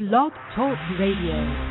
Blog Talk Radio.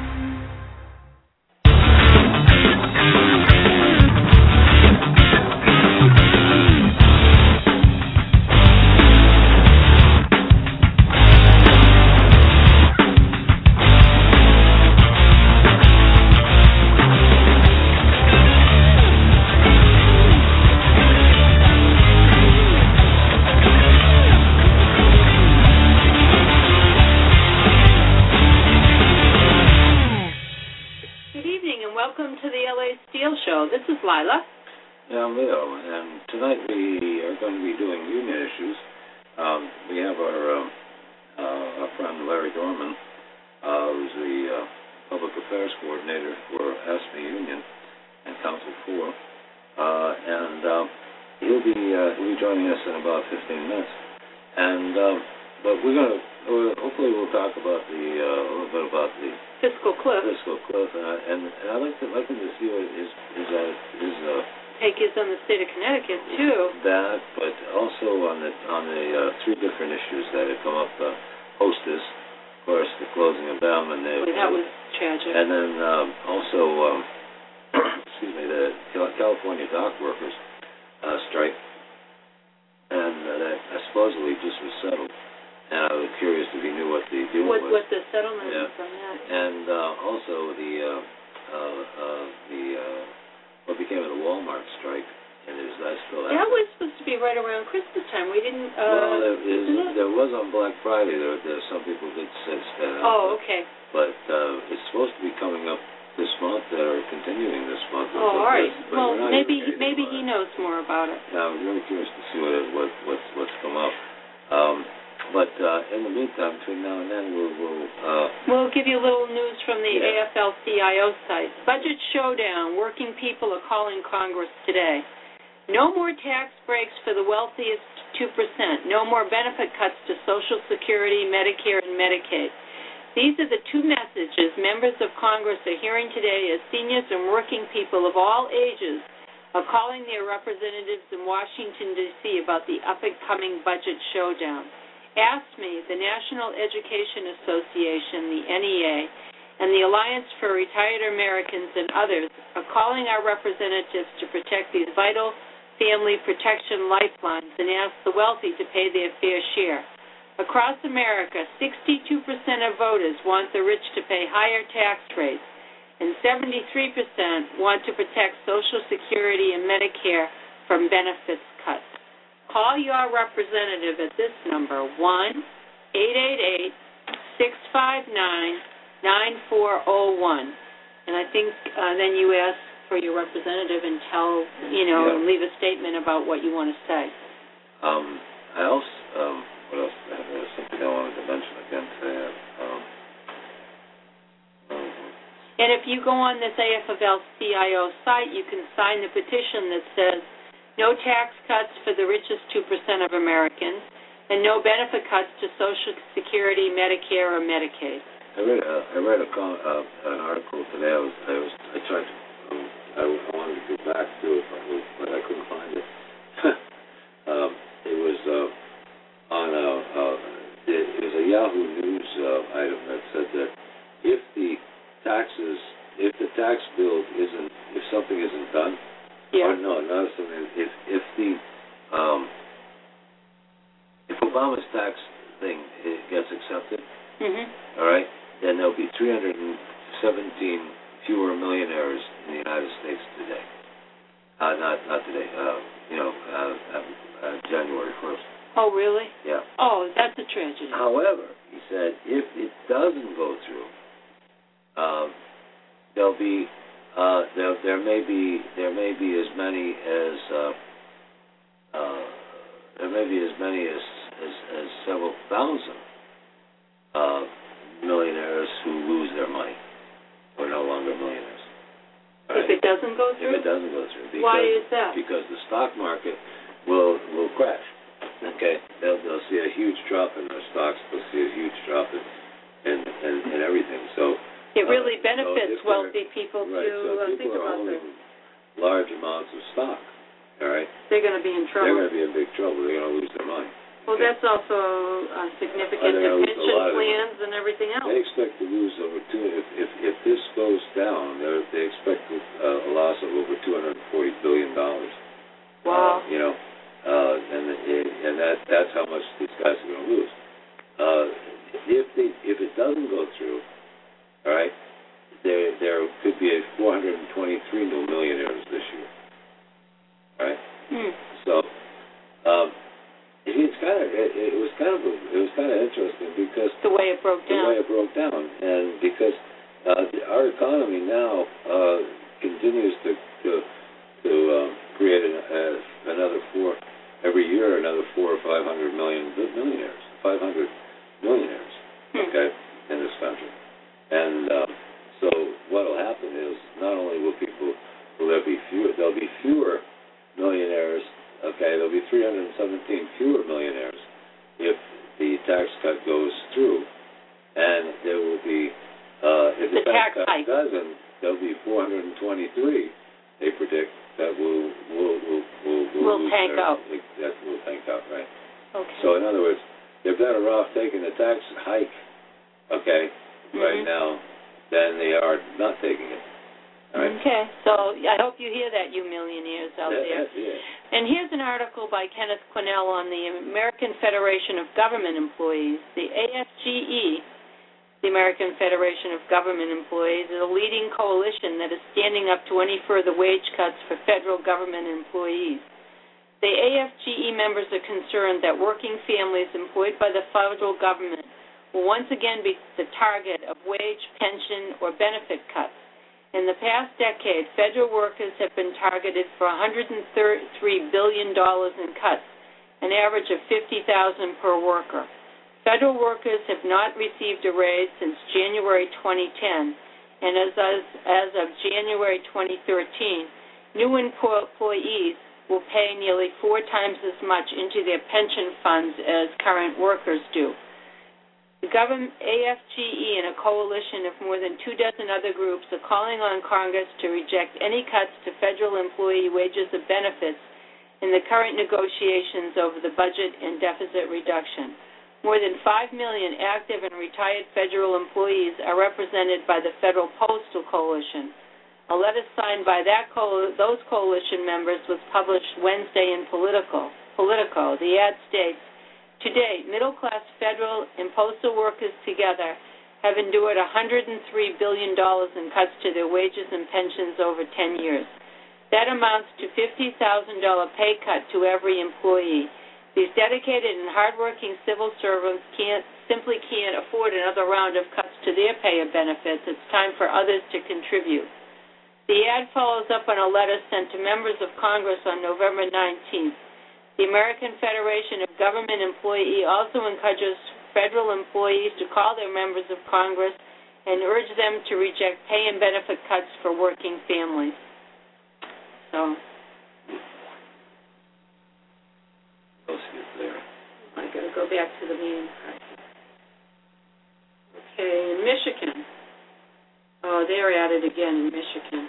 This is Lila. Yeah, I'm Leo, and tonight we are going to be doing union issues. We have our friend Larry Dorman, who's the Public Affairs Coordinator for ASME Union and Council 4, and he'll be joining us in about 15 minutes. And but we're going to hopefully we'll talk about a little bit about the fiscal cliff. And I'd like him to see what his take is on the state of Connecticut too. That, but also on the three different issues that have come up. Hostess, of course, the closing of them, and that was tragic. And then also, excuse me, the California dock workers strike, and that supposedly just was settled. And I was curious if he knew what the deal was. What the settlement was on that. And also what became of the Walmart strike, and is that still happening? That was supposed to be right around Christmas time. We didn't. Well, there was on Black Friday. There some people did stay out. Oh, okay. But it's supposed to be coming up this month or continuing this month. Oh, all right. Well, maybe he knows more about it. Yeah, I'm really curious to see what's come up. But in the meantime, between now and then, we'll give you a little news from the AFL-CIO site. Budget showdown. Working people are calling Congress today. No more tax breaks for the wealthiest 2%. No more benefit cuts to Social Security, Medicare, and Medicaid. These are the two messages members of Congress are hearing today as seniors and working people of all ages are calling their representatives in Washington, D.C. about the up-and-coming budget showdown. ASME, the National Education Association, the NEA, and the Alliance for Retired Americans and others are calling our representatives to protect these vital family protection lifelines and ask the wealthy to pay their fair share. Across America, 62% of voters want the rich to pay higher tax rates, and 73% want to protect Social Security and Medicare from benefits cuts. Call your representative at this number, 1-888-659-9401. And I think then you ask for your representative and tell, leave a statement about what you want to say. I also, what else? There was something I wanted to mention again today. And if you go on this AFL-CIO site, you can sign the petition that says, no tax cuts for the richest 2% of Americans, and no benefit cuts to Social Security, Medicare, or Medicaid. I read an article today. I wanted to go back to it, but I couldn't find it. It was it was a Yahoo News item that said that if something isn't done. Yeah. Or no, not something. If Obama's tax thing gets accepted, all right, then there'll be 317 fewer millionaires in the United States today. Not today. January 1st. Oh, really? Yeah. Oh, that's a tragedy. However, he said if it doesn't go through, there'll be. There may be as many as several thousand millionaires who lose their money or no longer millionaires. Right? If it doesn't go through? If it doesn't go through. Because, why is that? Because the stock market will crash. Okay, they'll see a huge drop in their stocks. They'll see a huge drop in everything. So. It really benefits wealthy people right, to think about this. Large amounts of stock, all right? They're going to be in trouble. They're going to be in big trouble. They're going to lose their money. Well, that's also significant to pension plans and everything else. They expect to lose over if this goes down, they expect a loss of over $240 billion. Wow. And that's how much these guys are going to lose. If it doesn't go through, all right, there could be 423 new millionaires this year. All right. So. It was kind of interesting because the way it broke down, and because our economy now continues to create another every year, another 400 or 500 millionaires, 500 millionaires, okay, in this country, and so what will happen is not only there'll be fewer millionaires. Okay, there'll be 317 fewer millionaires if the tax cut goes through, and there will be, if the tax cut doesn't, there'll be 423. They predict that will tank out. That will tank out, right? Okay. So in other words, they're better off taking a tax hike, okay, right now, than they are not taking it. Right. Okay, so I hope you hear that, you millionaires out there. Yeah. And here's an article by Kenneth Quinnell on the American Federation of Government Employees. The AFGE, the American Federation of Government Employees, is a leading coalition that is standing up to any further wage cuts for federal government employees. The AFGE members are concerned that working families employed by the federal government will once again be the target of wage, pension, or benefit cuts. In the past decade, federal workers have been targeted for $133 billion in cuts, an average of $50,000 per worker. Federal workers have not received a raise since January 2010, and as of January 2013, new employees will pay nearly 4 times as much into their pension funds as current workers do. The AFGE and a coalition of more than 24 other groups are calling on Congress to reject any cuts to federal employee wages or benefits in the current negotiations over the budget and deficit reduction. More than 5 million active and retired federal employees are represented by the Federal Postal Coalition. A letter signed by those coalition members was published Wednesday in Politico. The ad states, to date, middle-class federal and postal workers together have endured $103 billion in cuts to their wages and pensions over 10 years. That amounts to $50,000 pay cut to every employee. These dedicated and hardworking civil servants simply can't afford another round of cuts to their pay or benefits. It's time for others to contribute. The ad follows up on a letter sent to members of Congress on November 19th. The American Federation of Government Employees also encourages federal employees to call their members of Congress and urge them to reject pay and benefit cuts for working families. So, I got to go back to the meeting. Okay, in Michigan. Oh, they're at it again in Michigan.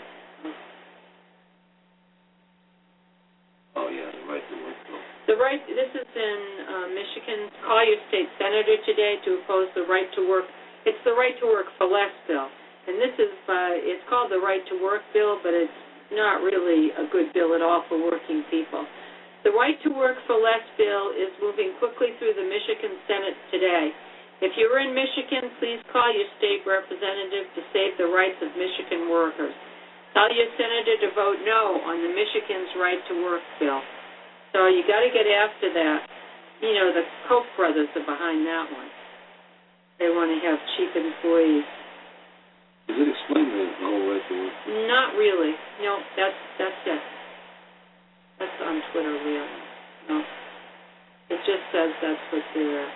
Oh, yeah, the right to work bill. This is in Michigan. Call your state senator today to oppose the right to work. It's the right to work for less bill. And this is, it's called the right to work bill, but it's not really a good bill at all for working people. The right to work for less bill is moving quickly through the Michigan Senate today. If you're in Michigan, please call your state representative to save the rights of Michigan workers. Tell your senator to vote no on the Michigan's right to work bill. So you got to get after that. You know, the Koch brothers are behind that one. They want to have cheap employees. Does it explain the whole right to work? Not really. No, that's it. That's on Twitter, really. No. It just says that's what they're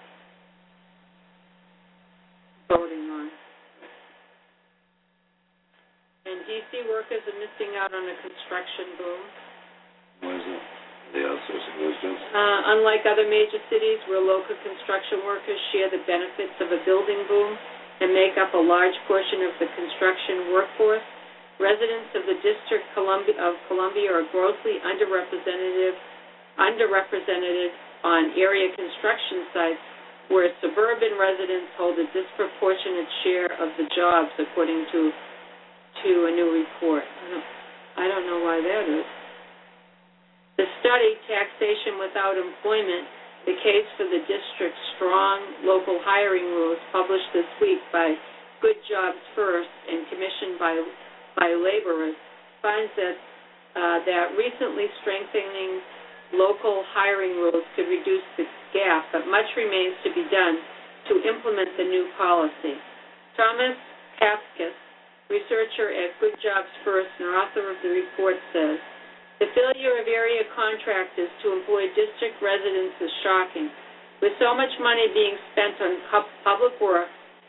voting on. And D.C. workers are missing out on a construction boom. Why is that? They outsourcing those jobs? Unlike other major cities where local construction workers share the benefits of a building boom and make up a large portion of the construction workforce, residents of the District of Columbia are grossly underrepresented on area construction sites where suburban residents hold a disproportionate share of the jobs, according to a new report. I don't know why that is. The study, Taxation Without Employment, the case for the district's strong local hiring rules, published this week by Good Jobs First and commissioned by laborers, finds that recently strengthening local hiring rules could reduce the gap, but much remains to be done to implement the new policy. Thomas Haskis, researcher at Good Jobs First and author of the report, says, the failure of area contractors to employ district residents is shocking. With so much money being spent on public work,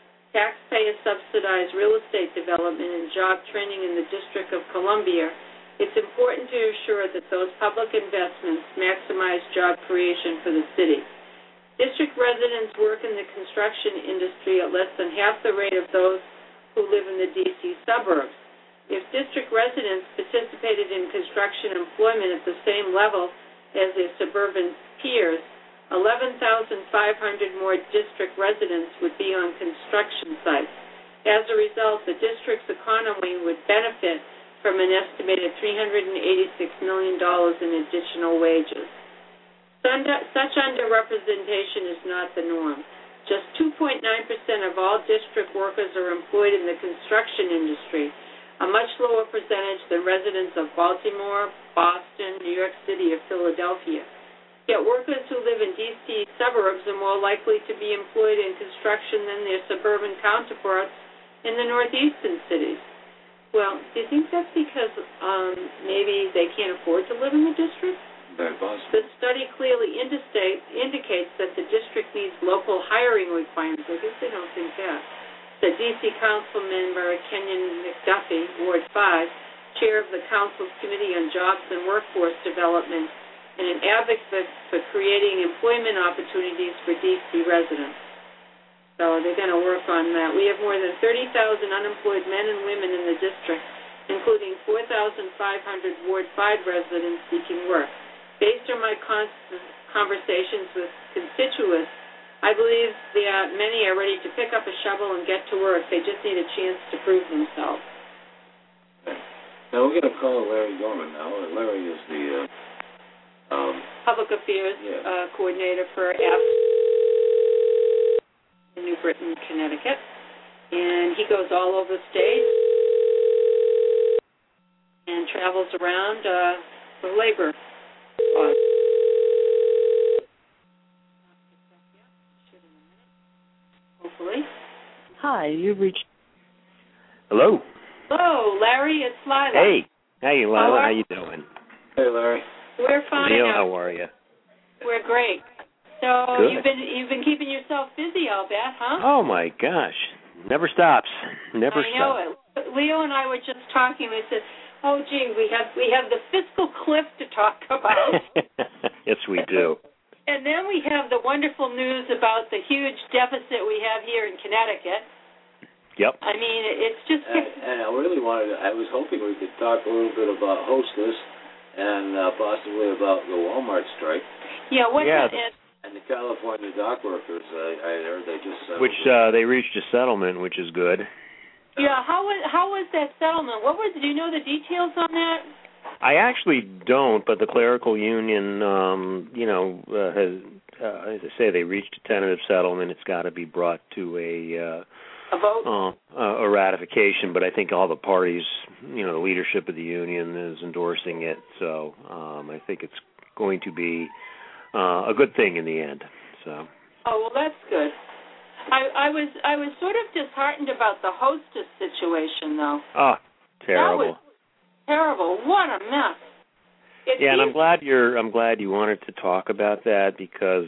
taxpayer-subsidized real estate development, and job training in the District of Columbia, it's important to ensure that those public investments maximize job creation for the city. District residents work in the construction industry at less than half the rate of those who live in the D.C. suburbs. If district residents participated in construction employment at the same level as their suburban peers, 11,500 more district residents would be on construction sites. As a result, the district's economy would benefit from an estimated $386 million in additional wages. Such underrepresentation is not the norm. Just 2.9% of all district workers are employed in the construction industry, a much lower percentage than residents of Baltimore, Boston, New York City, or Philadelphia. Yet workers who live in D.C. suburbs are more likely to be employed in construction than their suburban counterparts in the northeastern cities. Well, do you think that's because maybe they can't afford to live in the district? Very possible. The study clearly indicates that the district needs local hiring requirements. I guess they don't think that. The D.C. Council member Kenyon McDuffie, Ward 5, chair of the Council's Committee on Jobs and Workforce Development, and an advocate for creating employment opportunities for D.C. residents. So they're going to work on that. We have more than 30,000 unemployed men and women in the district, including 4,500 Ward 5 residents seeking work. Based on my conversations with constituents, I believe that many are ready to pick up a shovel and get to work. They just need a chance to prove themselves. Okay. Now we're going to call Larry Gorman now. Larry is the Public Affairs coordinator for in New Britain, Connecticut. And he goes all over the state and travels around with labor. Hopefully. Hi, you've reached... Hello. Hello, Larry. It's Lila. Hey. Hey, Lila. How you doing? Hey, Larry. We're fine. Neil, how are you? We're great. So Good. you've been keeping yourself busy, I'll bet, huh? Oh my gosh, never stops. Never stops. I know it. Leo and I were just talking. We said, "Oh, gee, we have the fiscal cliff to talk about." Yes, we do. And then we have the wonderful news about the huge deficit we have here in Connecticut. Yep. I mean, it's just. And I really I was hoping we could talk a little bit about Hostess and possibly about the Walmart strike. Yeah. And the California dock workers, I heard they just settled. Which they reached a settlement, which is good. Yeah, how was that settlement? Do you know the details on that? I actually don't, but the clerical union, has, as I say, they reached a tentative settlement. It's got to be brought to a vote, a ratification. But I think all the parties, the leadership of the union is endorsing it. So I think it's going to be a good thing in the end. So. Oh, well, that's good. I was sort of disheartened about the Hostess situation, though. Oh, terrible. That was terrible. What a mess. And I'm glad you wanted to talk about that because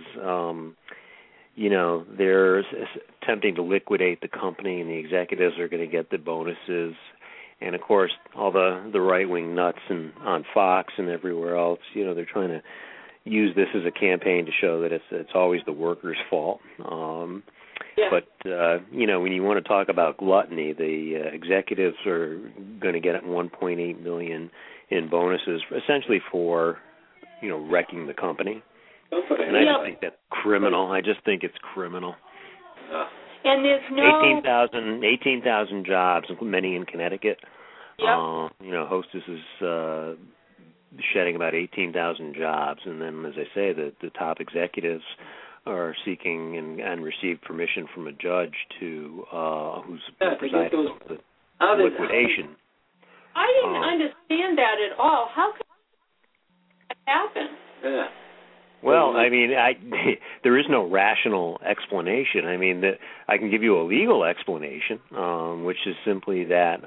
they're attempting to liquidate the company, and the executives are going to get the bonuses. And of course, all the right-wing nuts on Fox and everywhere else, they're trying to use this as a campaign to show that it's always the workers' fault. But when you want to talk about gluttony, the executives are going to get $1.8 million in bonuses, essentially for wrecking the company. company. And I just think that's criminal. I just think it's criminal. And there's no 18,000 jobs, many in Connecticut. Yep. Hostess is shedding about 18,000 jobs, and then, as I say, the top executives are seeking and received permission from a judge to who's presiding over the liquidation. I didn't understand that at all. How could that happen? Yeah. Well, I mean, there is no rational explanation. I mean, I can give you a legal explanation, which is simply that,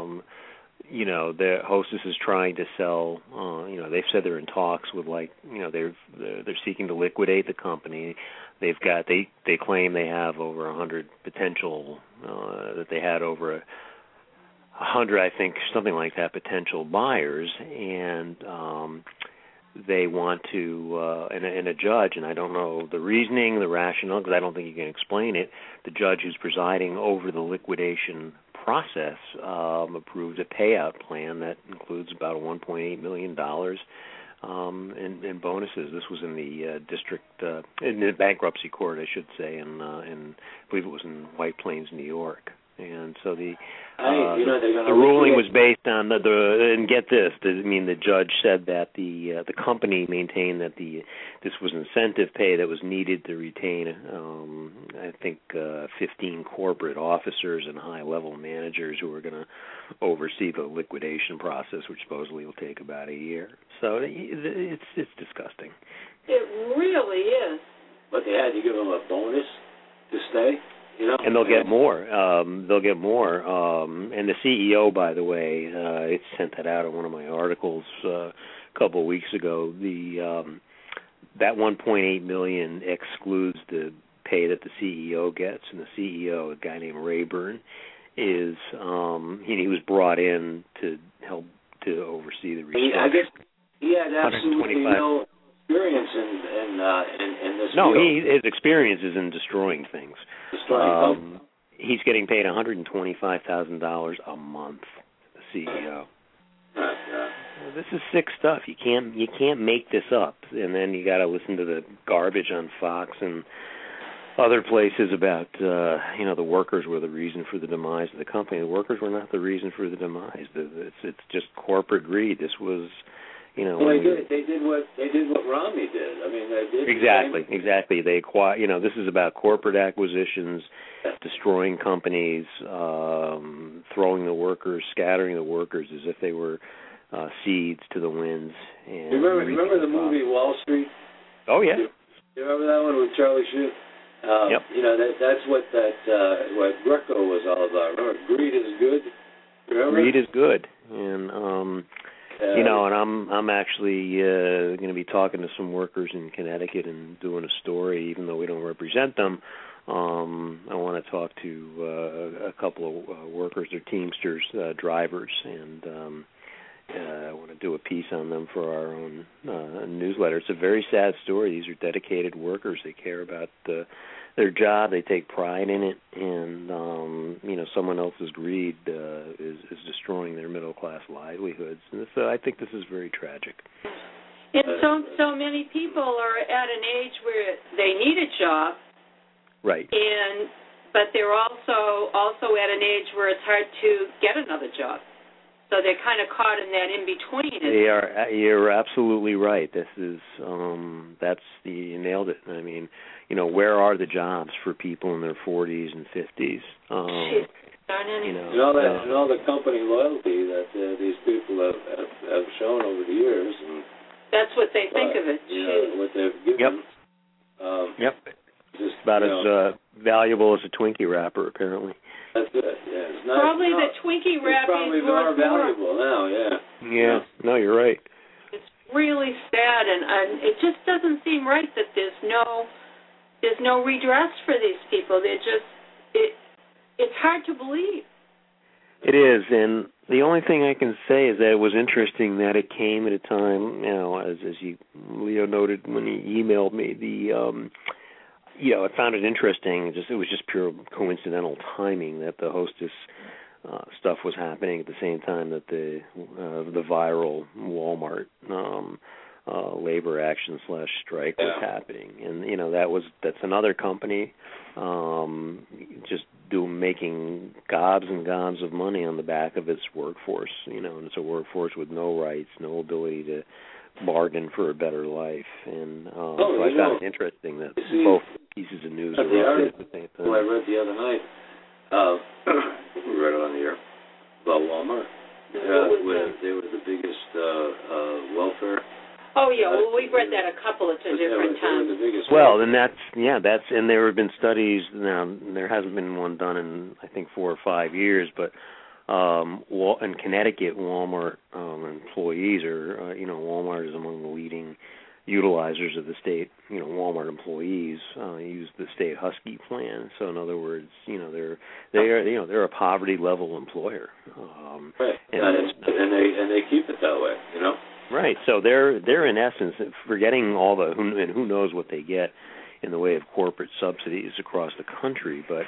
the Hostess is trying to sell. They've said they're in talks with, they're seeking to liquidate the company. They claim they have over 100 potential, that they had over 100, I think, something like that, potential buyers, and they want to, and a judge, and I don't know the reasoning, the rationale, because I don't think you can explain it, the judge who's presiding over the liquidation process approved a payout plan that includes about $1.8 million in bonuses. This was in the in the bankruptcy court, I should say, and I believe it was in White Plains, New York. And so the ruling was based on and get this, the judge said that the company maintained that this was incentive pay that was needed to retain, I think, 15 corporate officers and high-level managers who are going to oversee the liquidation process, which supposedly will take about a year. So it's disgusting. It really is. But they had to give them a bonus to stay. And they'll get more. And the CEO, by the way, it sent that out in one of my articles a couple of weeks ago. That $1.8 million excludes the pay that the CEO gets, and the CEO, a guy named Rayburn, is he was brought in to help to oversee the restructuring. I guess he had absolutely no experience in this. No, his experience is in destroying things. He's getting paid $125,000 a month, the CEO. This is sick stuff. You can't make this up. And then you got to listen to the garbage on Fox and other places about the workers were the reason for the demise of the company. The workers were not the reason for the demise. It's just corporate greed. This was. They did what Romney did. I mean, they did exactly. They acquire. This is about corporate acquisitions, destroying companies, throwing the workers, scattering the workers as if they were seeds to the winds. And remember the movie Wall Street? Oh yeah. You remember that one with Charlie Sheen? Yep. That's what what Greco was all about. Remember, greed is good. Remember? Greed is good, and. And I'm actually going to be talking to some workers in Connecticut and doing a story, even though we don't represent them. I want to talk to a couple of workers, they're Teamsters, drivers, and I want to do a piece on them for our own newsletter. It's a very sad story. These are dedicated workers. They care about their job. They take pride in it, and someone else's greed is destroying their middle class livelihoods. And so I think this is very tragic. And so many people are at an age where they need a job, right? But they're also at an age where it's hard to get another job. So they're kind of caught in that in between. You're absolutely right. This is you nailed it. I mean, where are the jobs for people in their 40s and 50s? All the company loyalty that these people have shown over the years. And, that's what they think of it. What they've given. Yep. Just about as valuable as a Twinkie wrapper, apparently. That's it. Yeah. Probably the Twinkie wrapper is more valuable now. Yeah. Yeah. No, you're right. It's really sad, and it just doesn't seem right that there's no redress for these people. It's hard to believe. It is, and the only thing I can say is that it was interesting that it came at a time, as Leo noted when he emailed me, I found it interesting. It was just pure coincidental timing that the Hostess stuff was happening at the same time that the viral Walmart labor action / strike was happening, and that's another company just making gobs and gobs of money on the back of its workforce, and it's a workforce with no rights, no ability to bargain for a better life, and so I found it interesting that both pieces of news are roughly at the same time. I read the other night, we read it on the air, about Walmart. They were the biggest welfare. Oh yeah, well we've read that a couple of different times. Well, and and there have been studies. Now there hasn't been one done in I think 4 or 5 years, but in Connecticut, Walmart employees are Walmart is among the leading utilizers of the state. Walmart employees use the state Husky plan. So in other words, they're a poverty level employer. Right, and they keep it that way. Right. So they're in essence forgetting all who knows what they get in the way of corporate subsidies across the country, but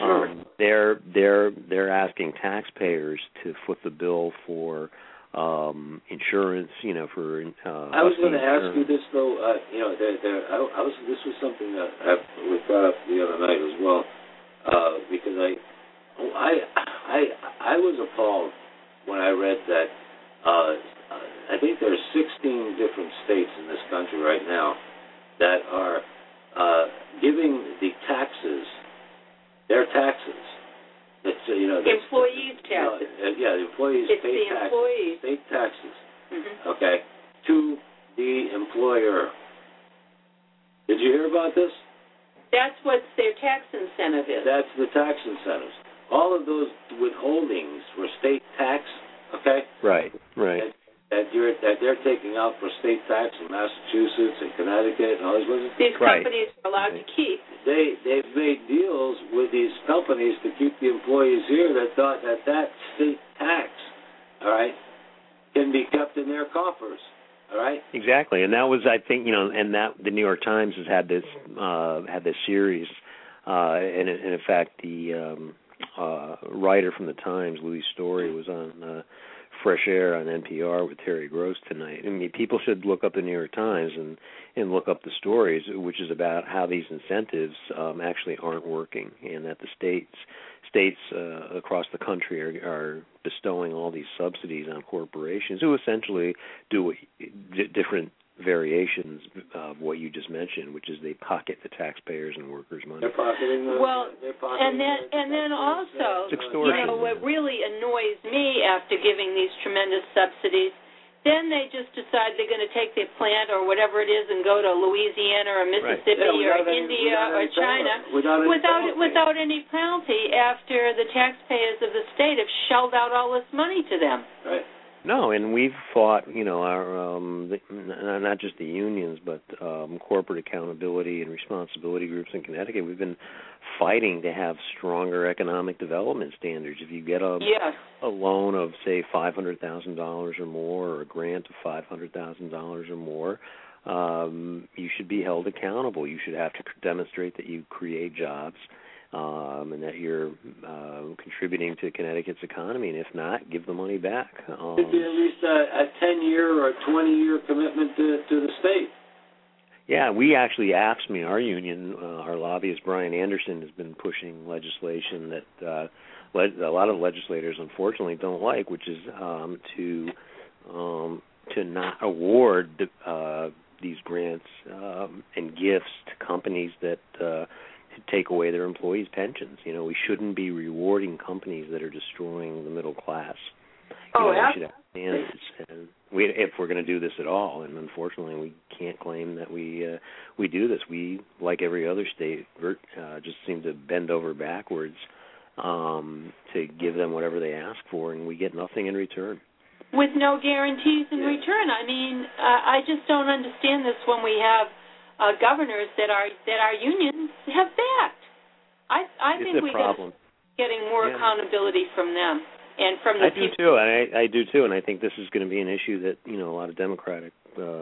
they're asking taxpayers to foot the bill for insurance, for I was going to ask you this though, this was something that we brought up the other night as well, because I was appalled when I read that I think there are 16 different states in this country right now that are giving the taxes, their taxes. Employees' taxes. The employees pay taxes, state taxes, okay, to the employer. Did you hear about this? That's what their tax incentive is. That's the tax incentives. All of those withholdings for state tax, okay? Right. That they're taking out for state tax in Massachusetts and Connecticut and all these places. These companies are allowed to keep. They've made deals with these companies to keep the employees here that thought that state tax, all right, can be kept in their coffers, all right. Exactly, and that was I think and that the New York Times has had this series, and in fact the writer from the Times, Louis Story, was on Fresh Air on NPR with Terry Gross tonight. I mean, people should look up the New York Times and look up the stories, which is about how these incentives actually aren't working, and that the states across the country are bestowing all these subsidies on corporations who essentially do different variations of what you just mentioned, which is they pocket the taxpayers and workers' money. They're pocketing and then also, what really annoys me after giving these tremendous subsidies, then they just decide they're going to take their plant or whatever it is and go to Louisiana or Mississippi or India or China without any penalty after the taxpayers of the state have shelled out all this money to them. Right. No, and we've fought, our not just the unions, but corporate accountability and responsibility groups in Connecticut. We've been fighting to have stronger economic development standards. If you get a loan of, say, $500,000 or more, or a grant of $500,000 or more, you should be held accountable. You should have to demonstrate that you create jobs. And that you're contributing to Connecticut's economy, and if not, give the money back. Should be at least a 10-year or a 20-year commitment to the state. Yeah, we actually, AFSCME, our union, our lobbyist Brian Anderson has been pushing legislation that a lot of legislators unfortunately don't like, which is to not award these grants and gifts to companies that take away their employees' pensions. We shouldn't be rewarding companies that are destroying the middle class. We should have standards, and if we're going to do this at all. And unfortunately, we can't claim that we do this. We, like every other state, just seem to bend over backwards to give them whatever they ask for, and we get nothing in return. With no guarantees in return. I mean, I just don't understand this when we have governors that our unions have backed. I think we got getting more accountability from them and from the people. I do too, and I think this is going to be an issue that a lot of Democratic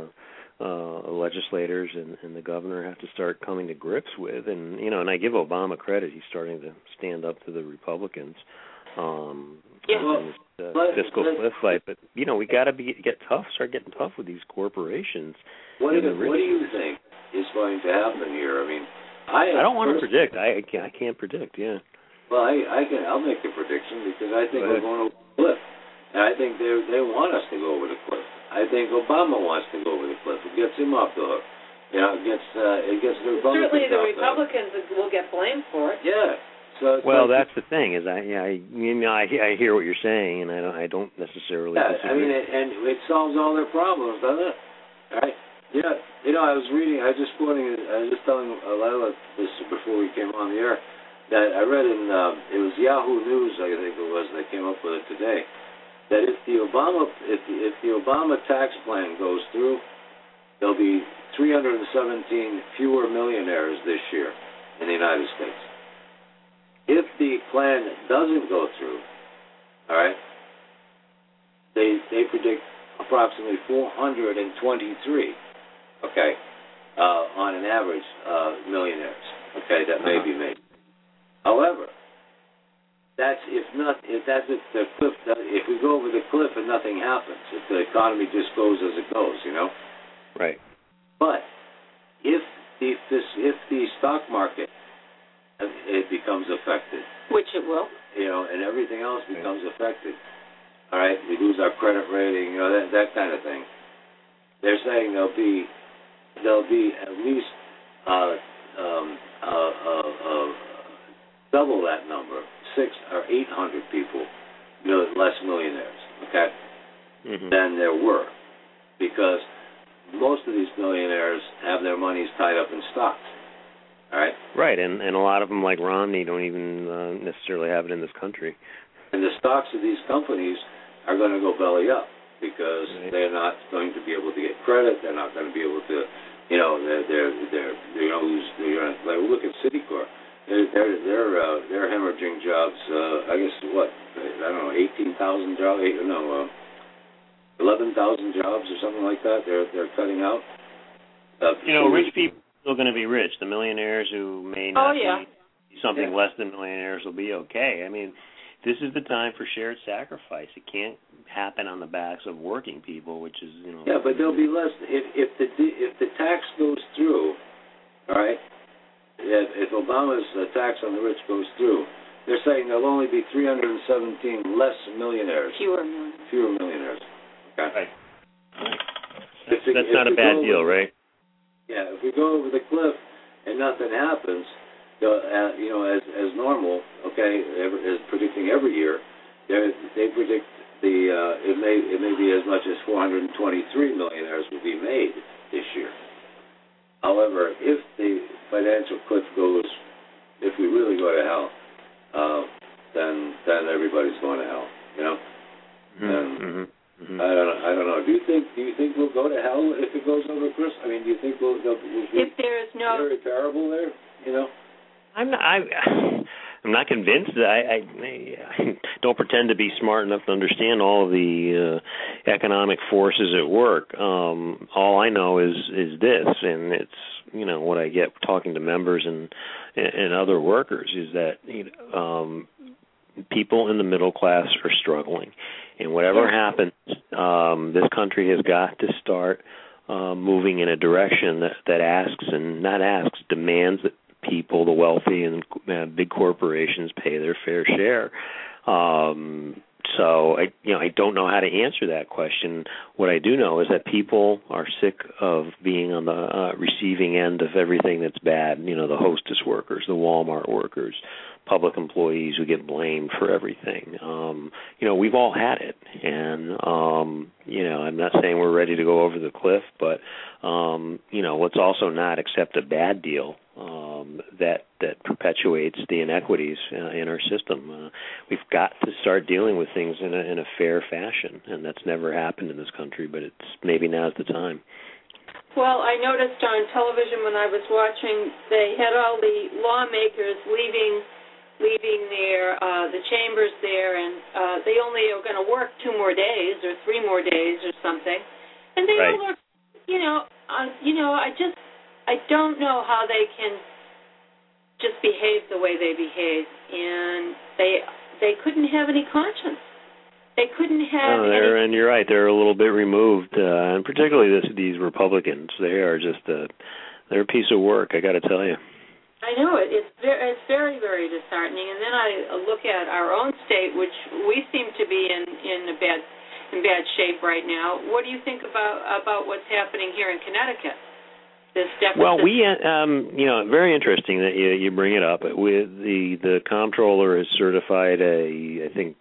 legislators and the governor have to start coming to grips with. And and I give Obama credit; he's starting to stand up to the Republicans. on this fiscal cliff fight. But we got to start getting tough with these corporations. What do you think is going to happen here? I mean, I don't want to predict. I can't predict. Yeah. Well, I'll make a prediction because I think we're going over the cliff, and I think they want us to go over the cliff. I think Obama wants to go over the cliff. It gets him off the hook. It gets the Republicans. Certainly, the Republicans will get blamed for it. Yeah. So that's the thing is I hear what you're saying, and I don't necessarily. Yeah, disagree. I mean, and it solves all their problems, doesn't it? Right? Yeah. I was reading. I was just telling Lila this before we came on the air that I read in it was Yahoo News, I think it was, that came up with it today. That if the Obama tax plan goes through, there'll be 317 fewer millionaires this year in the United States. If the plan doesn't go through, all right, they predict approximately 423, okay, on an average, millionaires, okay, that may be made. However, if we go over the cliff and nothing happens, if the economy just goes as it goes, Right. But if the stock market it becomes affected, which it will, and everything else becomes affected, all right, we lose our credit rating, that kind of thing. They're saying there'll be at least double that number, 600 or 800 people, less millionaires, okay, than there were, because most of these millionaires have their monies tied up in stocks. All right? Right, and a lot of them, like Romney, don't even necessarily have it in this country. And the stocks of these companies are going to go belly up because they're not going to be able to get credit. They're not going to be able to, they're like look at Citicorp. They're hemorrhaging jobs. I guess what? I don't know, 18,000 jobs. 11,000 jobs or something like that. They're cutting out. Rich people are still going to be rich. The millionaires who may not be something less than millionaires will be okay. I mean, this is the time for shared sacrifice. It can't happen on the backs of working people, which is Yeah, but there'll be less if the tax goes through. All right. If Obama's tax on the rich goes through, they're saying there'll only be 317 less millionaires. Fewer millionaires. Okay. Right. That's not a bad deal, right? Yeah, if we go over the cliff and nothing happens, as normal, okay, as predicting every year, they predict it may be as much as 423 millionaires will be made this year. However, if the financial cliff goes, if we really go to hell, then everybody's going to hell, I don't know. Do you think we'll go to hell if it goes over, Chris? I mean, do you think we'll if there's no very terrible there? I'm not convinced. I don't pretend to be smart enough to understand all of the economic forces at work. All I know is this, and it's what I get talking to members and other workers is that people in the middle class are struggling. And whatever happens, this country has got to start moving in a direction that demands that people, the wealthy and big corporations, pay their fair share. So I don't know how to answer that question. What I do know is that people are sick of being on the receiving end of everything that's bad. The hostess workers, the Walmart workers, public employees who get blamed for everything. We've all had it, and I'm not saying we're ready to go over the cliff, but let's also not accept a bad deal that perpetuates the inequities in our system. We've got to start dealing with things in a fair fashion, and that's never happened in this country, but maybe now's the time. Well, I noticed on television when I was watching, they had all the lawmakers leaving the chambers there, and they only are going to work 2 more days or 3 more days or something, and they all look, I don't know how they can just behave the way they behave, and they couldn't have any conscience. They couldn't have any... And you're right, they're a little bit removed, and particularly these Republicans. They are just they're a piece of work, I got to tell you. I know it. It's very, very disheartening. And then I look at our own state, which we seem to be in bad shape right now. What do you think about what's happening here in Connecticut? This deficit. Well, we very interesting that you bring it up. The comptroller has certified I think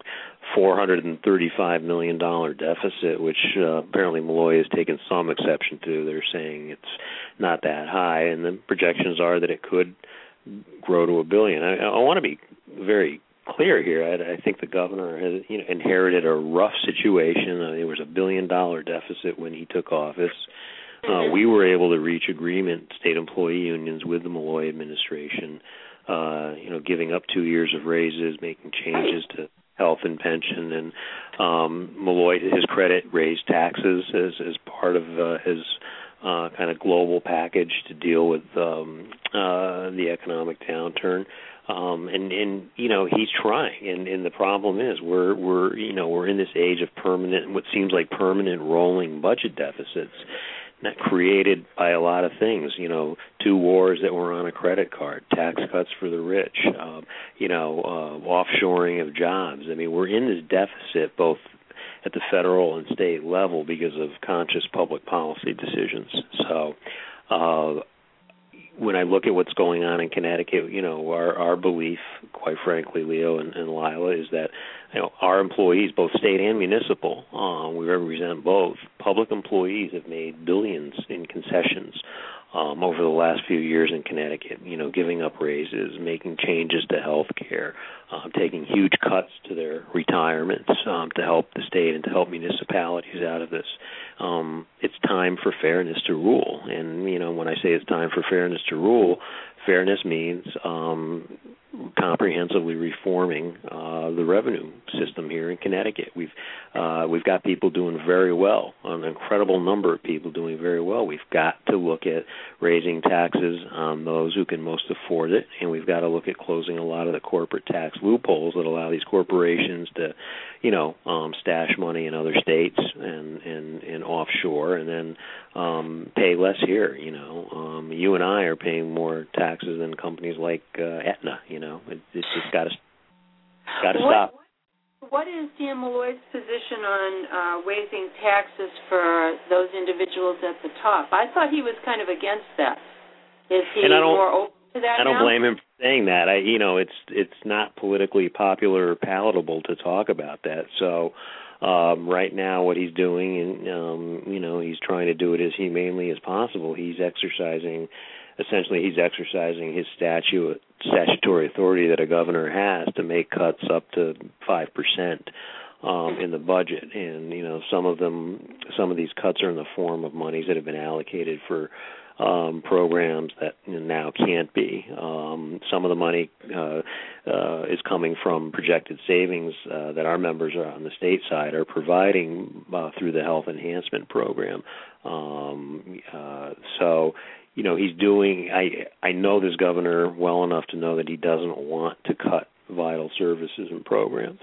$435 million deficit, which apparently Malloy has taken some exception to. They're saying it's not that high, and the projections are that it could grow to $1 billion. I want to be very clear here. I think the governor has inherited a rough situation. There was $1 billion deficit when he took office. We were able to reach agreement, state employee unions, with the Malloy administration, giving up 2 years of raises, making changes to health and pension, and Malloy, to his credit, raised taxes as part of his kind of global package to deal with the economic downturn. And he's trying, and the problem is we're in this age of what seems like permanent rolling budget deficits. Not created by a lot of things, 2 wars that were on a credit card, tax cuts for the rich, offshoring of jobs. I mean, we're in this deficit both at the federal and state level because of conscious public policy decisions. So when I look at what's going on in Connecticut, our belief, quite frankly, Leo and Lila, is that our employees, both state and municipal, we represent both, public employees have made billions in concessions over the last few years in Connecticut, giving up raises, making changes to health care, taking huge cuts to their retirements to help the state and to help municipalities out of this. It's time for fairness to rule. And, when I say it's time for fairness to rule, fairness means comprehensively reforming the revenue system here in Connecticut. We've got people doing very well, an incredible number of people doing very well. We've got to look at raising taxes on those who can most afford it, and we've got to look at closing a lot of the corporate tax loopholes that allow these corporations to, stash money in other states and offshore, and then pay less here. You and I are paying more taxes than companies like Aetna. It's just got to stop. What is Dan Malloy's position on raising taxes for those individuals at the top? I thought he was kind of against that. Is he more open to that now? I don't blame him for saying that. It's not politically popular or palatable to talk about that. So right now what he's doing, and he's trying to do it as humanely as possible. He's exercising his statutory authority that a governor has to make cuts up to 5% in the budget, and some of these cuts are in the form of monies that have been allocated for programs that now can't be. Some of the money is coming from projected savings that our members on the state side are providing through the Health Enhancement Program. So he's doing, I know this governor well enough to know that he doesn't want to cut vital services and programs.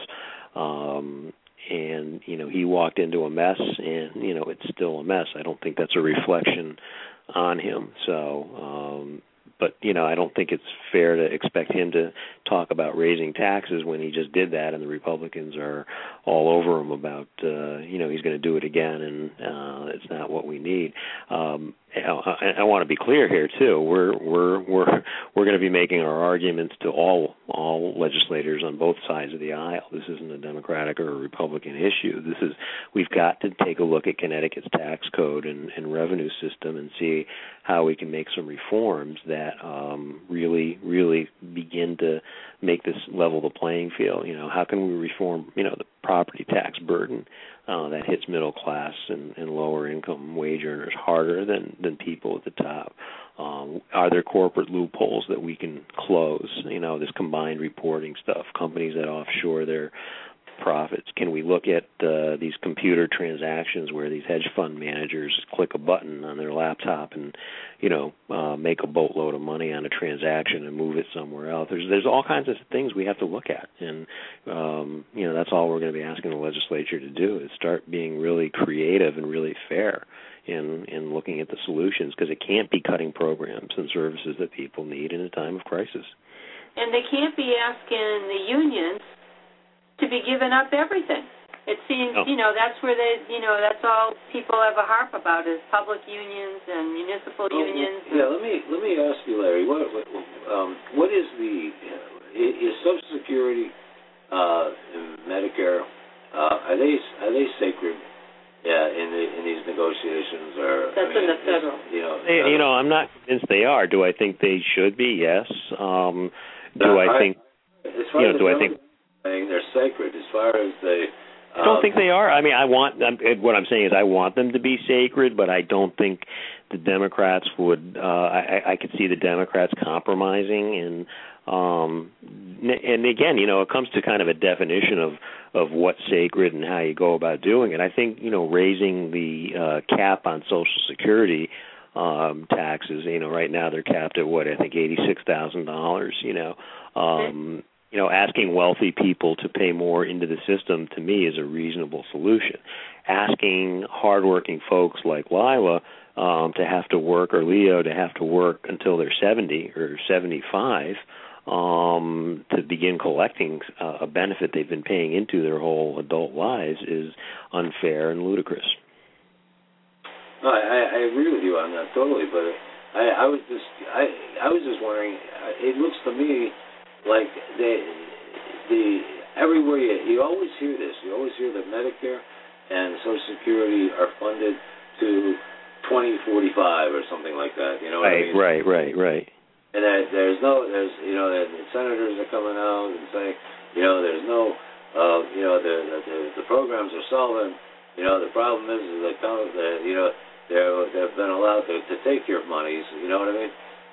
And, he walked into a mess, and, it's still a mess. I don't think that's a reflection on him. So, but, I don't think it's fair to expect him to talk about raising taxes when he just did that, and the Republicans are all over him about, he's going to do it again, and it's not what we need. I want to be clear here too. We're going to be making our arguments to all legislators on both sides of the aisle. This isn't a Democratic or a Republican issue. We've got to take a look at Connecticut's tax code and revenue system and see how we can make some reforms that really begin to make this level the playing field. How can we reform the property tax burden that hits middle class and lower income wage earners harder than people at the top? Are there corporate loopholes that we can close? This combined reporting stuff, companies that offshore their profits? Can we look at these computer transactions where these hedge fund managers click a button on their laptop and, make a boatload of money on a transaction and move it somewhere else? There's all kinds of things we have to look at, and that's all we're going to be asking the legislature to do, is start being really creative and really fair in looking at the solutions, because it can't be cutting programs and services that people need in a time of crisis. And they can't be asking the unions to be giving up everything. It seems, that's where that's all people have a harp about, is public unions and municipal unions. Yeah, let me ask you, Larry, what is is Social Security and Medicare, are they sacred? Yeah, in these negotiations, or that's in the federal. I'm not convinced they are. Do I think they should be? Yes. Do I think they're sacred? As far as I don't think they are. I mean, what I'm saying is I want them to be sacred, but I don't think the Democrats would. I could see the Democrats compromising, and again, it comes to kind of a definition of what's sacred and how you go about doing it. I think raising the cap on Social Security taxes. Right now they're capped at what, I think $86,000. Asking wealthy people to pay more into the system, to me, is a reasonable solution. Asking hardworking folks like Lila to have to work, or Leo to have to work until they're 70 or 75 to begin collecting a benefit they've been paying into their whole adult lives is unfair and ludicrous. No, I agree with you on that totally, but I was just wondering. It looks to me like everywhere you always hear this. You always hear that Medicare and Social Security are funded to 2045 or something like that. You know what I mean? Right. And that the senators are coming out and saying, there's no, the programs are solvent. The problem is that they've been allowed to take your monies. You know what I mean?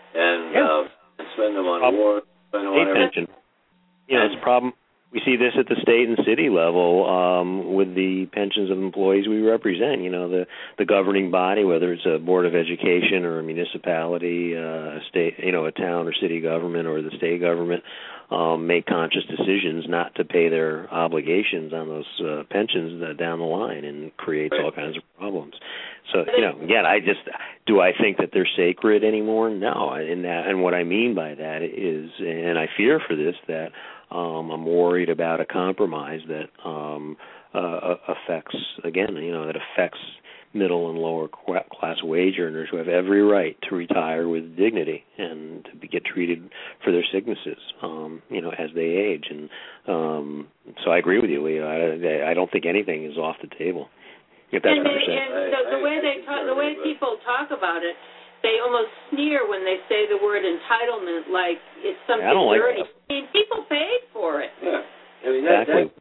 And spend them on war. Spend them on everything. It's a problem. We see this at the state and city level with the pensions of employees we represent. The governing body, whether it's a board of education or a municipality, a state, a town or city government or the state government, make conscious decisions not to pay their obligations on those pensions down the line, and creates all kinds of problems. So, again, do I think that they're sacred anymore? No. And what I mean by that is, and I fear for this, that I'm worried about a compromise that affects middle and lower class wage earners who have every right to retire with dignity and to get treated for their sicknesses, as they age. And so I agree with you, Leo. I don't think anything is off the table, if that's what you're saying. And the way people talk about it, they almost sneer when they say the word entitlement, like it's something dirty. I mean, people paid for it. Yeah, I mean exactly.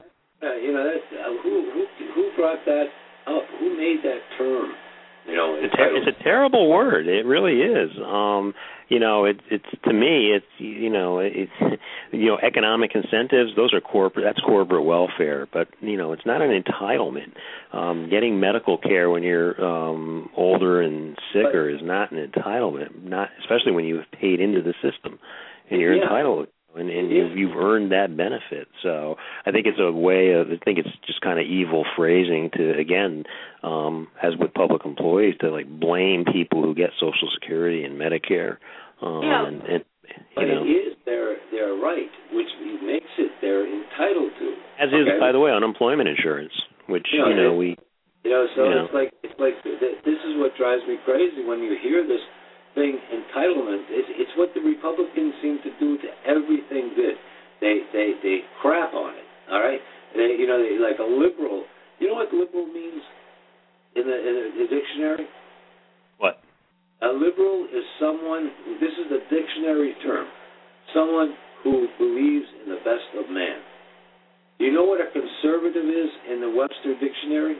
Who brought that up? Who made that term? It's a terrible word. It really is. It's to me, it's economic incentives. Those are corporate. That's corporate welfare. But it's not an entitlement. Getting medical care when you're older and sicker is not an entitlement. Not especially when you've paid into the system and you're entitled. And you've earned that benefit. So I think it's it's just kind of evil phrasing to, again, as with public employees, to blame people who get Social Security and Medicare. But it is their right, which makes it they're entitled to. As is, by the way, unemployment insurance, which we. It's like this is what drives me crazy when you hear this thing, entitlement. It's what the Republicans seem to do to everything good. They crap on it. All right. They like a liberal. You know what liberal means in the dictionary? What? A liberal is someone. This is the dictionary term. Someone who believes in the best of man. Do you know what a conservative is in the Webster Dictionary?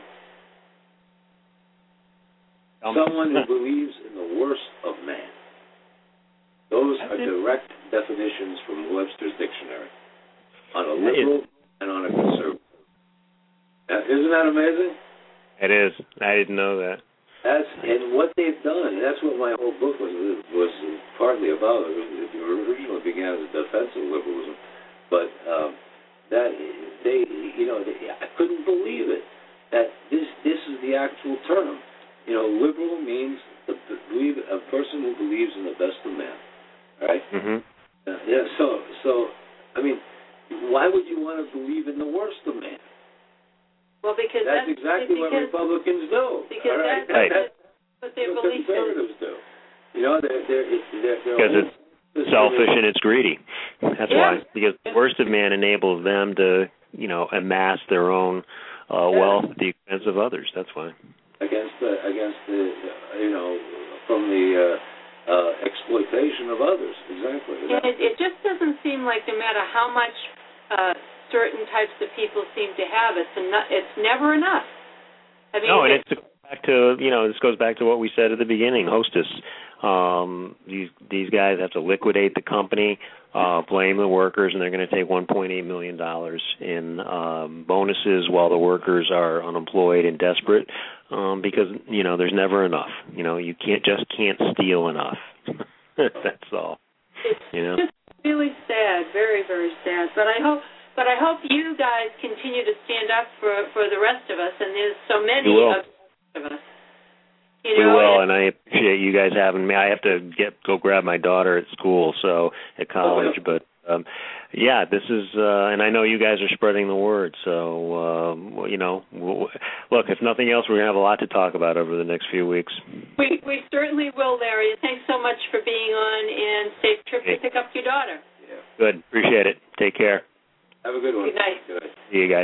Someone who believes in the worst of man. Those are direct definitions from Webster's Dictionary on a liberal and on a conservative. Isn't that amazing? It is. I didn't know that. And what they've done, and that's what my whole book was partly about. It originally began as a defense of liberalism, but that I couldn't believe it. That this is the actual term. Liberal means a person who believes in the best of man, right? Mm-hmm. Yeah. So I mean, why would you want to believe in the worst of man? Well, because that's exactly what Republicans do. Because right? that's what their belief is. Conservatives do. They're because it's selfish and it's greedy. That's why. Because the worst of man enables them to, amass their own wealth at the expense of others. That's why. Against the from the exploitation of others. Exactly. And it just doesn't seem like no matter how much certain types of people seem to have, it's never enough. I mean, and it's back to this goes back to what we said at the beginning. Hostess. These guys have to liquidate the company, blame the workers, and they're going to take $1.8 million in bonuses while the workers are unemployed and desperate because there's never enough. You can't steal enough. That's all. It's just really sad, very, very sad. But I hope you guys continue to stand up for the rest of us, and there's so many of us. We will, and I appreciate you guys having me. I have to go grab my daughter at school, at college. But this is, and I know you guys are spreading the word. So look, if nothing else, we're gonna have a lot to talk about over the next few weeks. We certainly will, Larry. Thanks so much for being on, and safe trip to pick up your daughter. Yeah. Good, appreciate it. Take care. Have a good one. Good night. See you guys.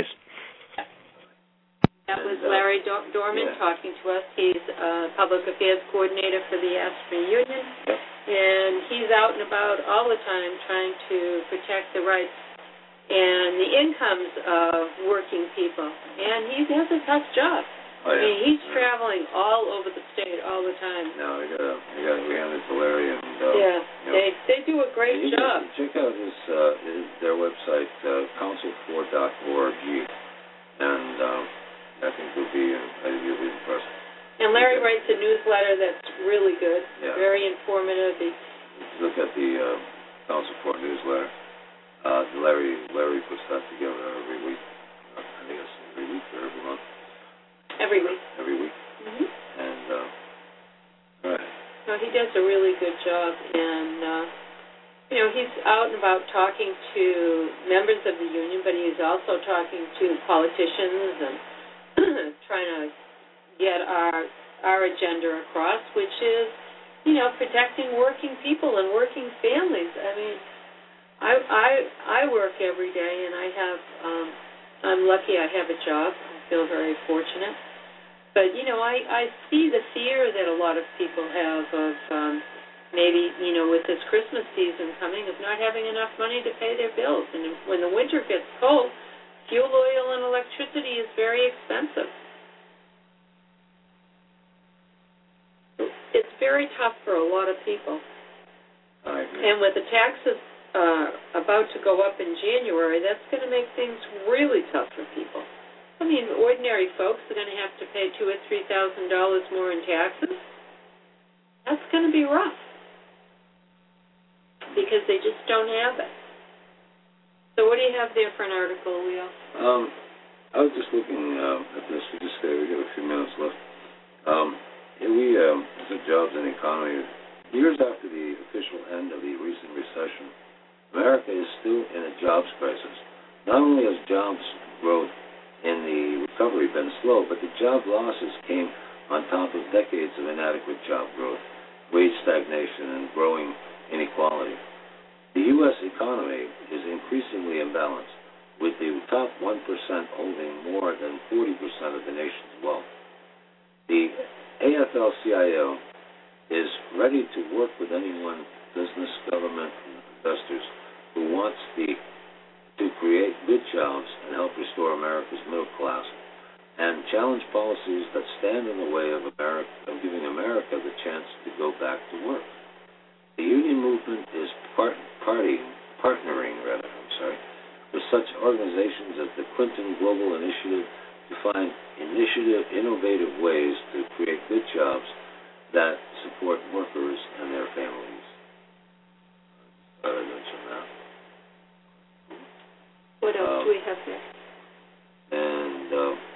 That was Larry Dorman talking to us. He's Public Affairs Coordinator for the ASTRA Union, and he's out and about all the time trying to protect the rights and the incomes of working people. And he has a tough job. I mean, he's traveling all over the state all the time. No, we hand it to Larry, and they do a great job. Check out their website, council4.org, and I think you'll be impressed. And Larry writes a newsletter that's really good, very informative. Look at the Council 4 newsletter. Larry puts that together every week. I think it's every week or every month. Every week. Every week. Mm-hmm. And all right. No, he does a really good job, and he's out and about talking to members of the union, but he's also talking to politicians and trying to get our agenda across, which is, protecting working people and working families. I mean, I work every day, and I'm lucky I have a job. I feel very fortunate. But, I see the fear that a lot of people have of maybe, with this Christmas season coming, of not having enough money to pay their bills. And when the winter gets cold, fuel oil and electricity is very expensive. It's very tough for a lot of people. I agree. And with the taxes about to go up in January, that's going to make things really tough for people. I mean, ordinary folks are going to have to pay $2,000 or $3,000 more in taxes. That's going to be rough because they just don't have it. So what do you have there for an article, Leo? I was just looking at this. We got a few minutes left. The jobs and economy. Years after the official end of the recent recession, America is still in a jobs crisis. Not only has jobs growth in the recovery been slow, but the job losses came on top of decades of inadequate job growth, wage stagnation, and growing inequality. The U.S. economy is increasingly imbalanced, with the top 1% holding more than 40% of the nation's wealth. The AFL-CIO is ready to work with anyone, business, government, and investors, who wants to create good jobs and help restore America's middle class, and challenge policies that stand in the way of giving America the chance to go back to work. The union movement is partnering with such organizations as the Clinton Global Initiative, to find innovative ways to create good jobs that support workers and their families. I mentioned that. What else do we have there? And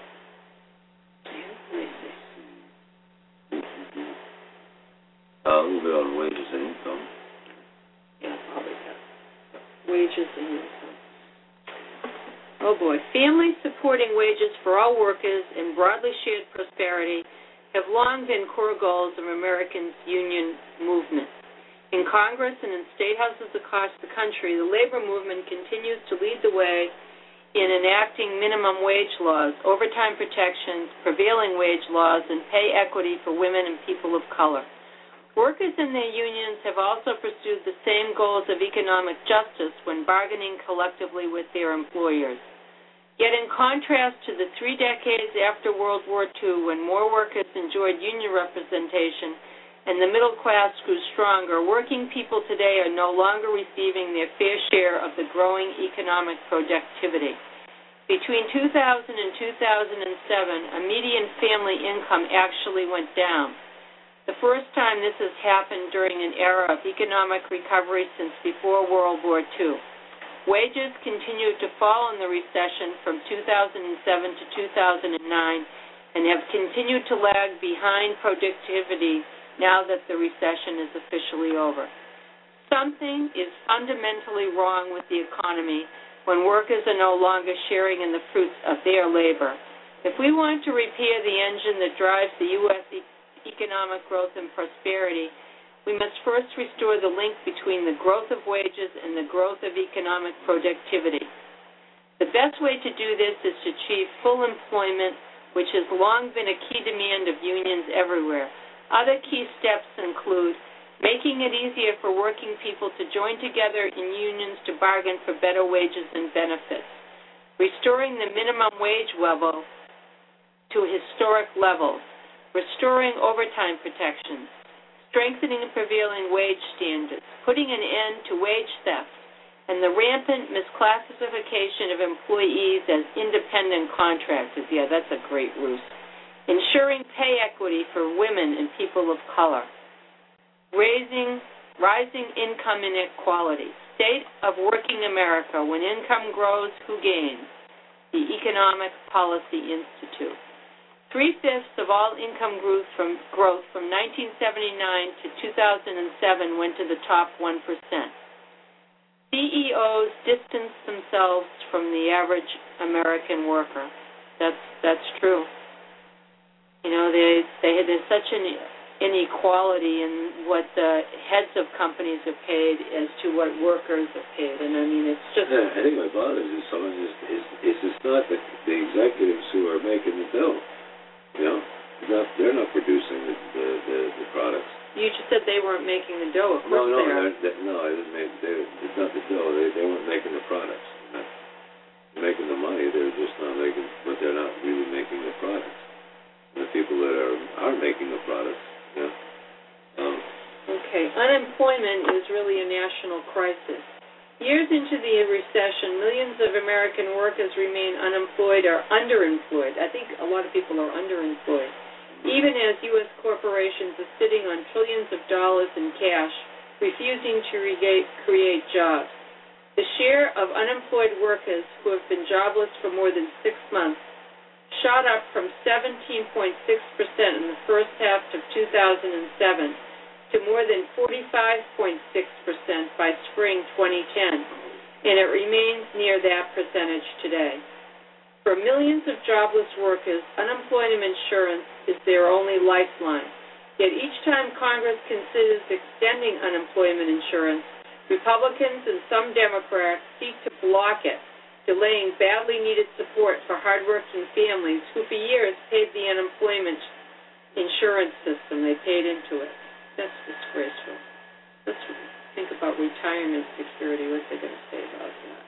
a little bit on wages and income. Yeah, probably have. Wages and income. Oh boy. Families supporting wages for all workers and broadly shared prosperity have long been core goals of Americans' union movement. In Congress and in state houses across the country, the labor movement continues to lead the way in enacting minimum wage laws, overtime protections, prevailing wage laws, and pay equity for women and people of color. Workers and their unions have also pursued the same goals of economic justice when bargaining collectively with their employers. Yet in contrast to the 3 decades after World War II, when more workers enjoyed union representation and the middle class grew stronger, working people today are no longer receiving their fair share of the growing economic productivity. Between 2000 and 2007, a median family income actually went down. The first time this has happened during an era of economic recovery since before World War II. Wages continued to fall in the recession from 2007 to 2009 and have continued to lag behind productivity now that the recession is officially over. Something is fundamentally wrong with the economy when workers are no longer sharing in the fruits of their labor. If we want to repair the engine that drives the U.S. economic growth and prosperity, we must first restore the link between the growth of wages and the growth of economic productivity. The best way to do this is to achieve full employment, which has long been a key demand of unions everywhere. Other key steps include making it easier for working people to join together in unions to bargain for better wages and benefits, restoring the minimum wage level to historic levels, restoring overtime protections, strengthening the prevailing wage standards, putting an end to wage theft, and the rampant misclassification of employees as independent contractors. Yeah, that's a great ruse. Ensuring pay equity for women and people of color. Rising income inequality. State of Working America. When income grows, who gains? The Economic Policy Institute. 3/5 of all income growth from 1979 to 2007 went to the top 1%. CEOs distance themselves from the average American worker. That's true. You know, there's such an inequality in what the heads of companies are paid as to what workers are paid, and I mean it's just. Yeah, I think what bothers you so much is it's not the executives who are making the dough. You know, they're not producing the products. You just said they weren't making the dough. Of course No, they are. I didn't make. It's not the dough. They weren't making the products. They're making the money. They're just not making, but they're not really making the products. The people that are making the products. Yeah. Okay. Unemployment is really a national crisis. Years into the recession, millions of American workers remain unemployed or underemployed. I think a lot of people are underemployed, even as U.S. corporations are sitting on trillions of dollars in cash, refusing to create jobs. The share of unemployed workers who have been jobless for more than 6 months shot up from 17.6% in the first half of 2007 to more than 45.6% by spring 2010, and it remains near that percentage today. For millions of jobless workers, unemployment insurance is their only lifeline. Yet each time Congress considers extending unemployment insurance, Republicans and some Democrats seek to block it, delaying badly needed support for hardworking families who for years paid the unemployment insurance system. They paid into it. That's disgraceful. Let's think about retirement security, what they're going to say about that.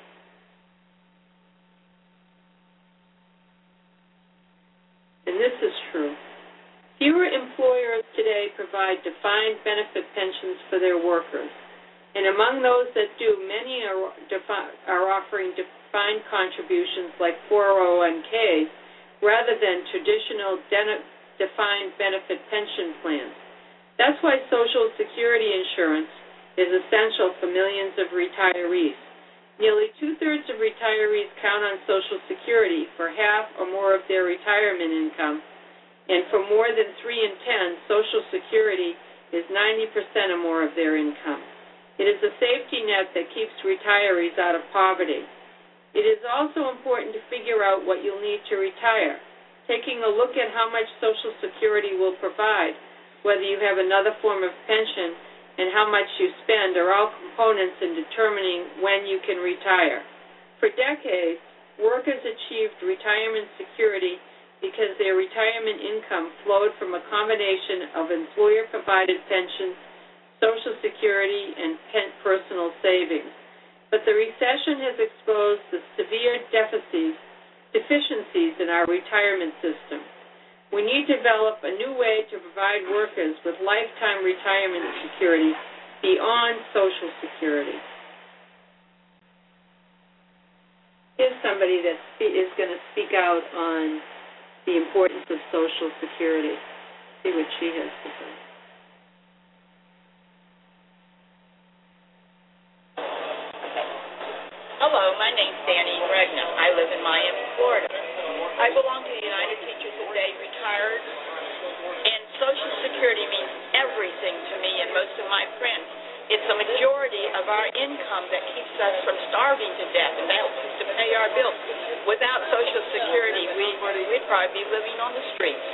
And this is true. Fewer employers today provide defined benefit pensions for their workers. And among those that do, many are offering defined contributions like 401ks rather than traditional defined benefit pension plans. That's why Social Security insurance is essential for millions of retirees. Nearly two-thirds of retirees count on Social Security for half or more of their retirement income, and for more than 3 in 10, Social Security is 90% or more of their income. It is a safety net that keeps retirees out of poverty. It is also important to figure out what you'll need to retire. Taking a look at how much Social Security will provide, whether you have another form of pension, and how much you spend are all components in determining when you can retire. For decades, workers achieved retirement security because their retirement income flowed from a combination of employer-provided pensions, Social Security, and personal savings. But the recession has exposed the severe deficiencies in our retirement system. We need to develop a new way to provide workers with lifetime retirement security beyond Social Security. Here's somebody that is going to speak out on the importance of Social Security. See what she has to say. Hello, my name's Danny Regna. I live in Miami, Florida. I belong to the United Teachers of Day Retired, and Social Security means everything to me and most of my friends. It's a majority of our income that keeps us from starving to death and helps us to pay our bills. Without Social Security, we'd probably be living on the streets.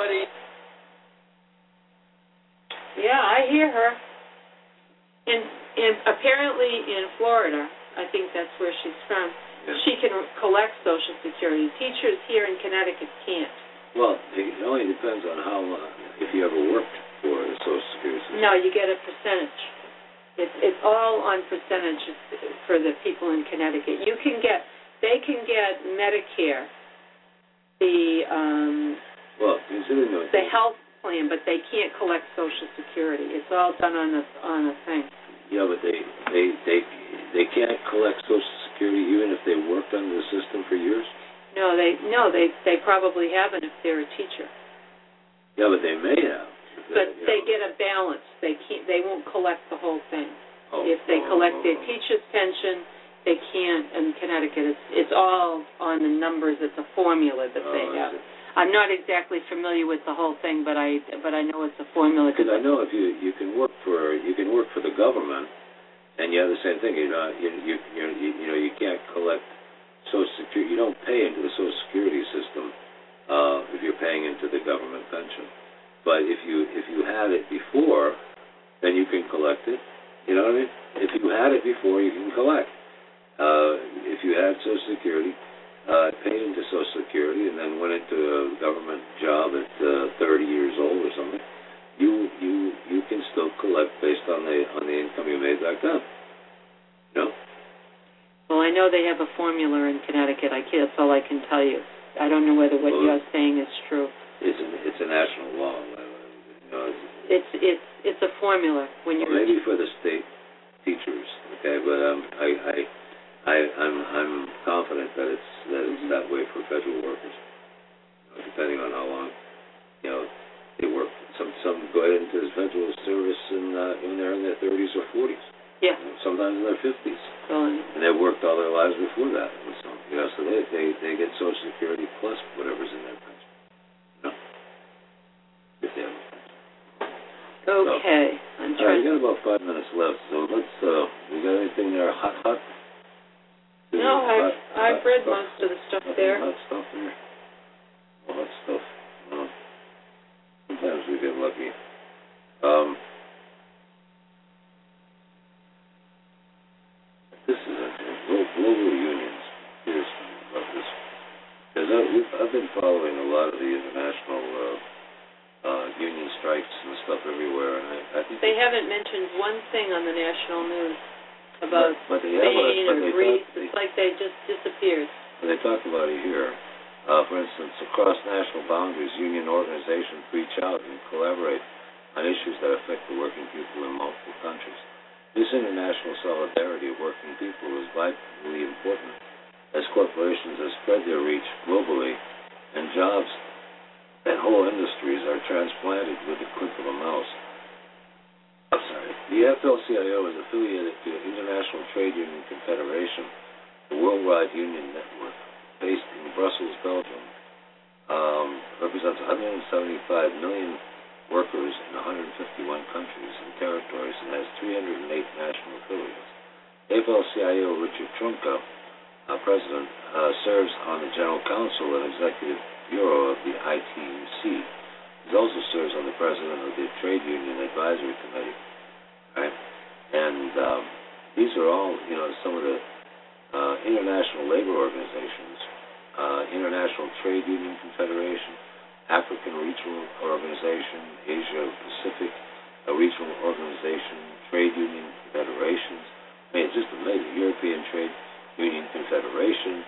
Yeah, I hear her. And apparently in Florida, I think that's where she's from, she can collect Social Security. Teachers here in Connecticut can't. Well, it only depends on how if you ever worked for the Social Security system. No, you get a percentage. It's all on percentage for the people in Connecticut. They can get Medicare, the health plan, but they can't collect Social Security. It's all done on a thing. Yeah, but they can't collect Social Security even if they worked under the system for years? No, they probably haven't if they're a teacher. Yeah, but they may have. But they get a balance. They won't collect the whole thing. If they collect their teacher's pension, they can't in Connecticut. It's all on the numbers. It's a formula that they have. I'm not exactly familiar with the whole thing, but I know it's a formula. Because I know if you can work for the government, and you have the same thing. You can't collect Social Security. You don't pay into the Social Security system if you're paying into the government pension. But if you had it before, then you can collect it. You know what I mean? If you had it before, you can collect. If you had Social Security, paid into Social Security, and then went into a government job at 30 years old or something, you can still collect based on the income you made back then. You know? Well, I know they have a formula in Connecticut. That's all I can tell you. I don't know whether what you're saying is true. It's a national law. You know, it's a formula when you're maybe for the state teachers, okay, but I'm confident that it's that way for federal workers. Depending on how long they work. Some go ahead into the federal service when they're in their 30s or 40s. Yeah. Sometimes in their 50s. And they've worked all their lives before that. So they get Social Security plus whatever's in their pension. If they have a pension. Okay. I'm trying. We got about 5 minutes left, so let's. We got anything there hot? No, I've read most of the stuff there. Hot stuff there. Hot stuff. Sometimes we get lucky. This is global unions. Here's about this. Because I've been following a lot of the international union strikes and stuff everywhere, and I think they haven't mentioned one thing on the national news about Spain or Greece. It's like they just disappeared. They talk about it here. For instance, across national boundaries, union organizations reach out and collaborate on issues that affect the working people in multiple countries. This international solidarity of working people is vitally important as corporations have spread their reach globally and jobs and whole industries are transplanted with the click of a mouse. I'm sorry. The AFL-CIO is affiliated to the International Trade Union Confederation, the worldwide union network based in Brussels, Belgium. Represents 175 million workers in 151 countries and territories and has 308 national affiliates. AFL-CIO Richard Trumka, president, serves on the General Council and Executive Bureau of the ITUC. He also serves on the president of the Trade Union Advisory Committee. Right? And these are all, some of the international labor organizations, International Trade Union Confederation, African Regional Organization, Asia Pacific Regional Organization, Trade Union Confederations. I mean, it's just amazing. European Trade Union Confederation,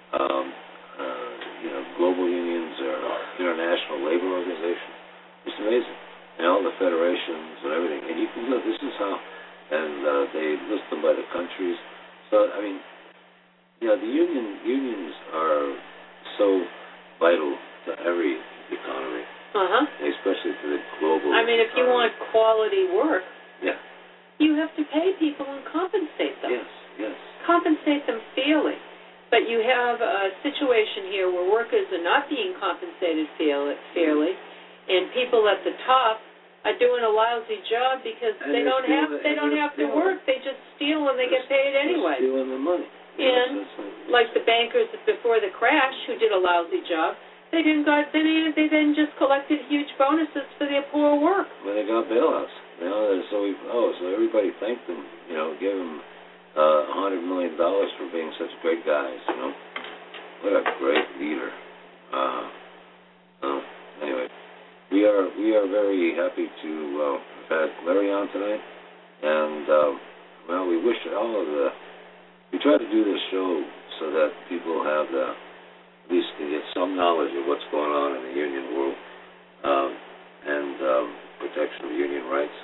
global unions, or International Labor Organization. It's amazing. And all the federations and everything. And you can look, this is how, and they list them by the countries. So, I mean, the unions are so vital to every economy, especially to the global I mean, if you want quality work, you have to pay people and compensate them. Yes. Compensate them fairly. But you have a situation here where workers are not being compensated fairly, and people at the top are doing a lousy job because they don't have to work. They just steal and they get paid anyway. Stealing the money. And like the bankers before the crash who did a lousy job, they then just collected huge bonuses for their poor work. Well, they got bailouts. So everybody thanked them. Gave them $100 million for being such great guys. What a great leader. Anyway, we are very happy to have had Larry on tonight, and we wish all of the. We try to do this show so that people have at least can get some knowledge of what's going on in the union world and protection of union rights.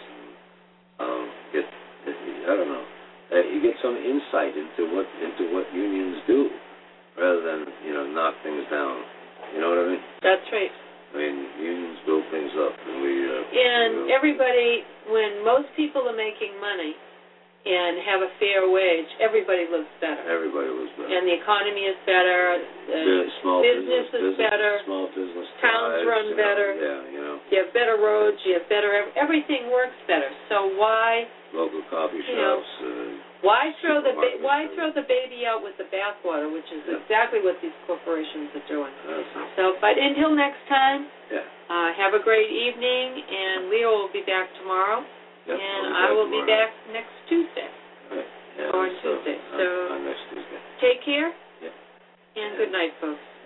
You get some insight into what unions do, rather than knock things down. You know what I mean? That's right. I mean, unions build things up, and everybody, when most people are making money and have a fair wage, everybody lives better. Everybody lives better. And the economy is better. Business is better. Small business. Towns run better. You have better roads. You have better. Everything works better. So why? Local coffee shops. Why throw the baby out with the bathwater, which is exactly what these corporations are doing. But until next time, have a great evening, and Leo will be back tomorrow. Yep, and I will be back next Tuesday. Right. Or on Tuesday. So on next Tuesday. Take care. Yep. And good night, folks.